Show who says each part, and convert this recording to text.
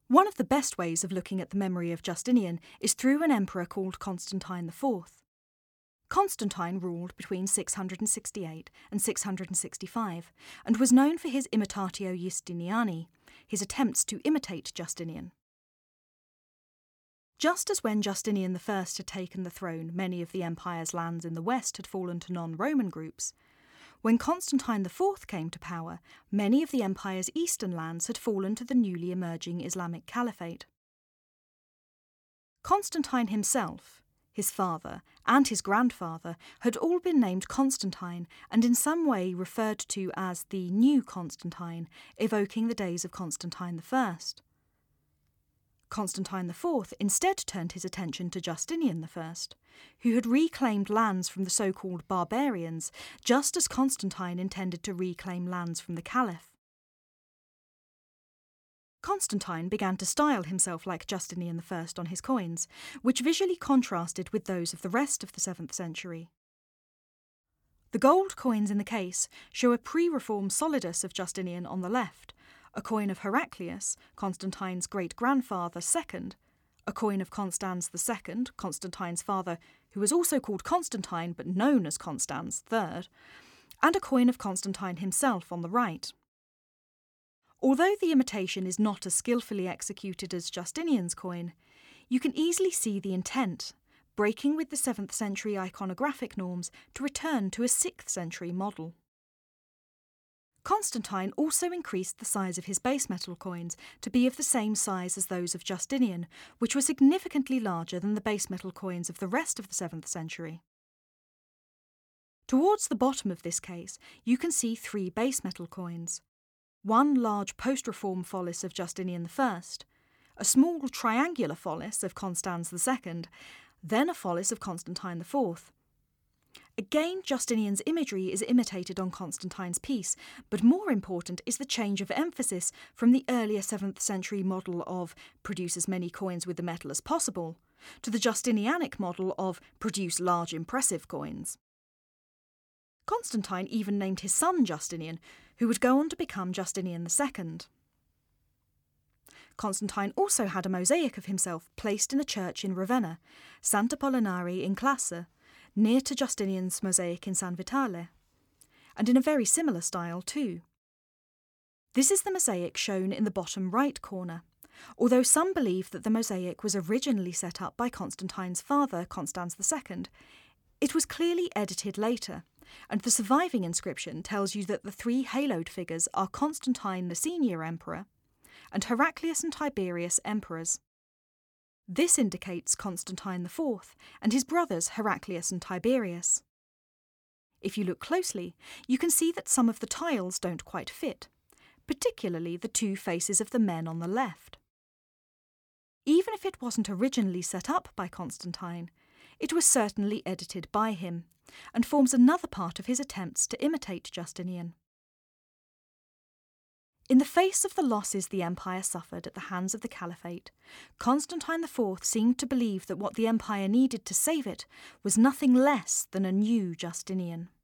Speaker 1: One of the best ways of looking at the memory of Justinian is through an emperor called Constantine IV. Constantine ruled between 668 and 665 and was known for his imitatio Justiniani, his attempts to imitate Justinian. Just as when Justinian I had taken the throne, many of the empire's lands in the west had fallen to non-Roman groups, when Constantine IV came to power, many of the empire's eastern lands had fallen to the newly emerging Islamic Caliphate. Constantine himself, his father, and his grandfather had all been named Constantine and in some way referred to as the new Constantine, evoking the days of Constantine I. Constantine IV instead turned his attention to Justinian I, who had reclaimed lands from the so-called barbarians, just as Constantine intended to reclaim lands from the Caliph. Constantine began to style himself like Justinian I on his coins, which visually contrasted with those of the rest of the 7th century. The gold coins in the case show a pre-reform solidus of Justinian on the left, a coin of Heraclius, Constantine's great-grandfather II, a coin of Constans II, Constantine's father, who was also called Constantine but known as Constans III, and a coin of Constantine himself on the right. Although the imitation is not as skillfully executed as Justinian's coin, you can easily see the intent, breaking with the 7th century iconographic norms to return to a 6th century model. Constantine also increased the size of his base metal coins to be of the same size as those of Justinian, which were significantly larger than the base metal coins of the rest of the 7th century. Towards the bottom of this case, you can see 3 base metal coins. One large post-reform follis of Justinian I, a small triangular follis of Constans II, then a follis of Constantine IV. Again, Justinian's imagery is imitated on Constantine's piece, but more important is the change of emphasis from the earlier 7th century model of produce as many coins with the metal as possible to the Justinianic model of produce large impressive coins. Constantine even named his son Justinian, who would go on to become Justinian II. Constantine also had a mosaic of himself placed in a church in Ravenna, Sant'Apollinare in Classe, near to Justinian's mosaic in San Vitale, and in a very similar style too. This is the mosaic shown in the bottom right corner, although some believe that the mosaic was originally set up by Constantine's father, Constans II. It was clearly edited later, and the surviving inscription tells you that the 3 haloed figures are Constantine the senior emperor and Heraclius and Tiberius emperors. This indicates Constantine IV and his brothers Heraclius and Tiberius. If you look closely, you can see that some of the tiles don't quite fit, particularly the 2 faces of the men on the left. Even if it wasn't originally set up by Constantine, it was certainly edited by him, and forms another part of his attempts to imitate Justinian. In the face of the losses the empire suffered at the hands of the Caliphate, Constantine IV seemed to believe that what the empire needed to save it was nothing less than a new Justinian.